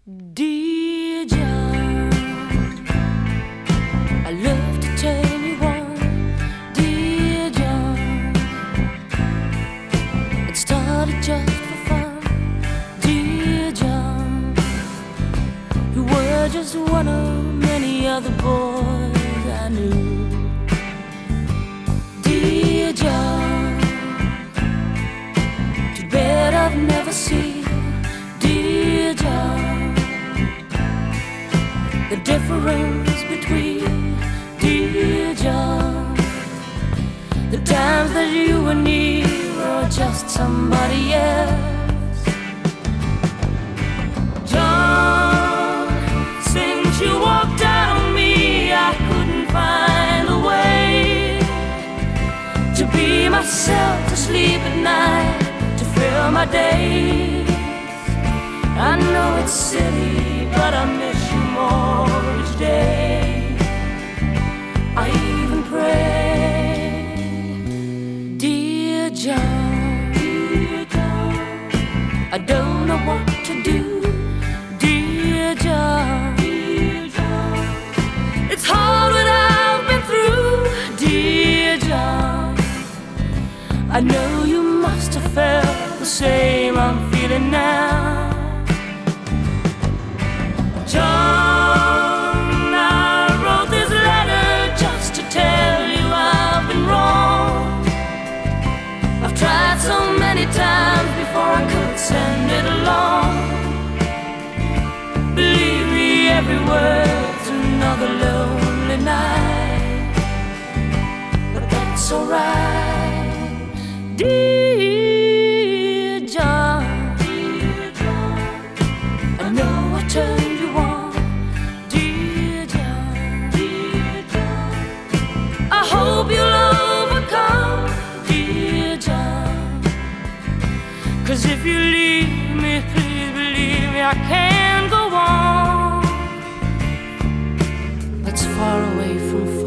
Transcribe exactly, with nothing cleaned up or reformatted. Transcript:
Dear John, I love to tell you one, dear John. It started just for fun, dear John. You were just one of many other boys I knew, dear John. Too bad I've never seen, dear John, the difference between, dear John, the times that you were near or just somebody else. John, since you walked out on me, I couldn't find a way to be myself, to sleep at night, to fill my days. I know it's silly, but I miss you more each day. I even pray, dear John, dear John, I don't know what to do, dear John, dear John. It's hard what I've been through, dear John. I know you must have felt the same I'm feeling now. John, I wrote this letter just to tell you I've been wrong. I've tried so many times before I could send it along. Believe me, every word's another lonely night, but that's alright, dear John, dear John. I know I turned hope you'll overcome, dear John. 'Cause if you leave me, please believe me, I can't go on. That's far away from